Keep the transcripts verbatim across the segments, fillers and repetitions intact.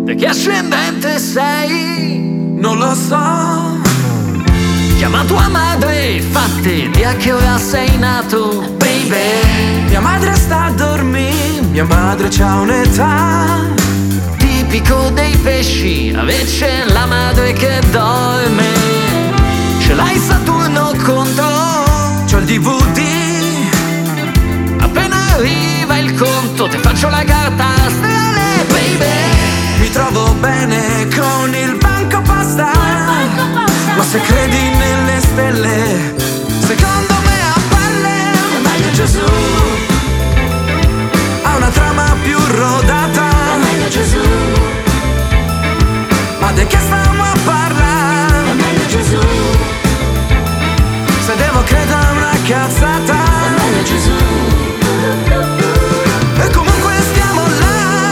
De che ascendente sei? Non lo so. Chiama tua madre, fatti di a che ora sei nato, baby. Mia madre sta a dormire, mia madre c'ha un'età. Tipico dei pesci, invece la madre che dorme. Ce l'hai Saturno contro, c'ho il D V D. Appena arriva il conto, ti faccio la carta astrale, baby. Mi trovo bene con il banco posta, ma se credi nelle stelle, secondo me a palle è meglio Gesù. Ha una trama più rodata, è meglio Gesù. Ma di che stiamo a parlare? È meglio Gesù. Se devo credere a una cazzata, è meglio Gesù. E comunque stiamo là.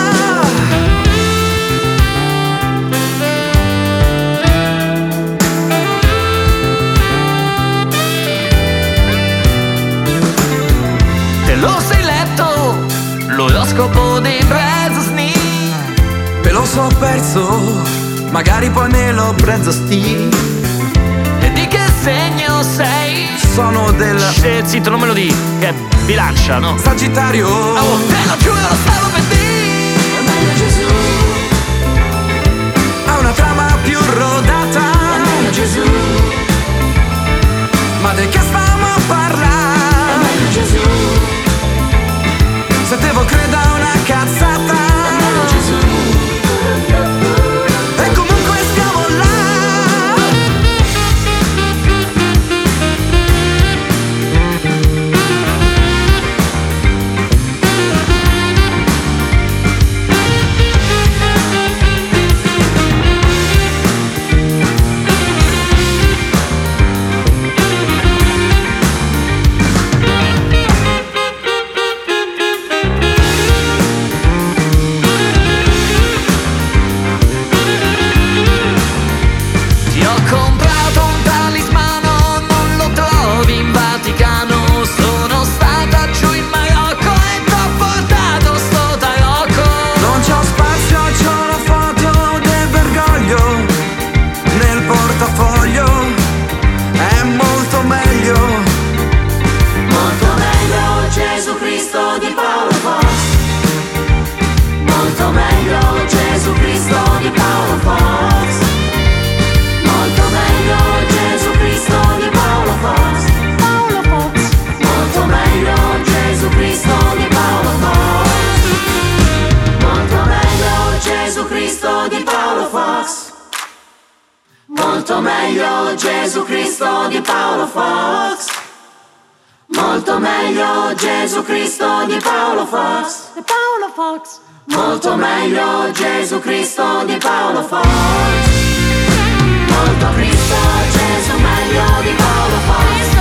Te lo sei letto, l'oroscopo di Bresni? Me lo so perso, magari poi me lo prendo sti. E di che segno sei? Sono del Shh, zitto, non me lo di, che è bilancia, no? Sagittario. Oh, te lo giuro, lo stavo per dire. È meglio Gesù. Ha una trama più rodata, è meglio Gesù. Ma di che stiamo a parlare? È meglio Gesù. Se devo credere a una cazzata, è meglio Gesù. E comunque stiamo là. Ti ho comprato un talismano, non lo trovi in Vaticano. Sono stata giù in Marocco e t'ho portato sto tarocco. Non c'ho spazio, c'ho la foto del Bergoglio nel portafoglio. È molto meglio, Molto meglio Gesù Cristo di Paolo Fox. Molto meglio Gesù Cristo di Paolo Fox. Molto meglio Gesù Cristo di Paolo Fox. Paolo Fox. Molto meglio Gesù Cristo di Paolo Fox. Molto meglio Gesù Cristo di Paolo Fox. Molto meglio Gesù Cristo di Paolo Fox. Molto meglio Gesù Cristo di Paolo Fox. Di Paolo Fox. Molto meglio Gesù Cristo di Paolo Fox. Molto Cristo Gesù meglio di Paolo Fox.